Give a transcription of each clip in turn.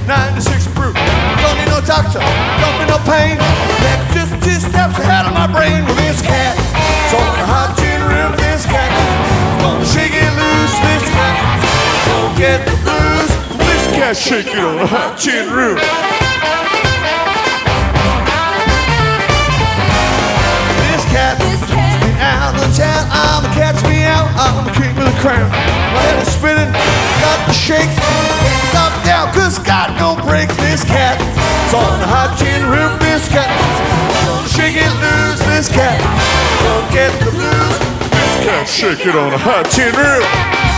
96 proof. Don't need no doctor, don't need no pain. That's just 2 steps ahead of my brain. Well, this cat, it's on the hot tin roof. This cat, it's gonna shake it loose. This cat, don't get the blues. This cat shaking on the hot tin roof. This cat, me out of town. I'ma catch me out. I'ma king with a crown. My head is spinning, got the shake. Can't stop now, cause God no breaks. This cat, it's on the hot tin roof. This cat, gonna shake it loose. This cat, don't get the blues. This cat, shake it on the hot tin roof.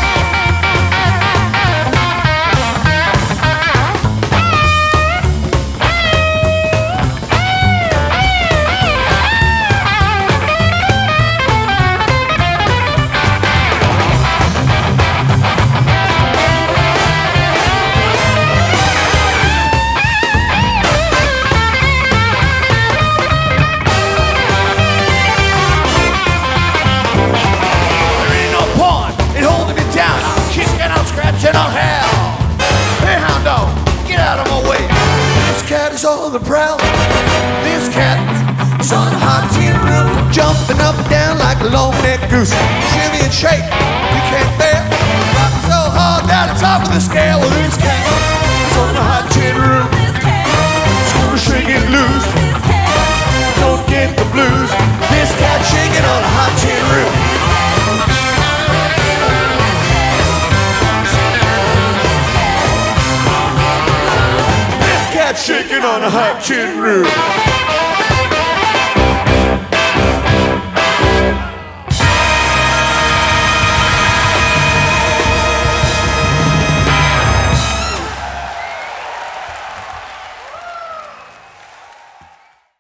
Scratching on hell. Hey, hound dog, get out of my way. This cat is on the prowl. This cat is on the hot tin roof, jumping up and down like a long-necked goose. Shimmy and shake, you can't bear. Rocking so hard down the top of the scale. Well, this cat is on the hot tin roof. It's gonna shake it loose. Don't get the blues. This cat shaking on a hot tin roof. Shaking on a hot tin roof.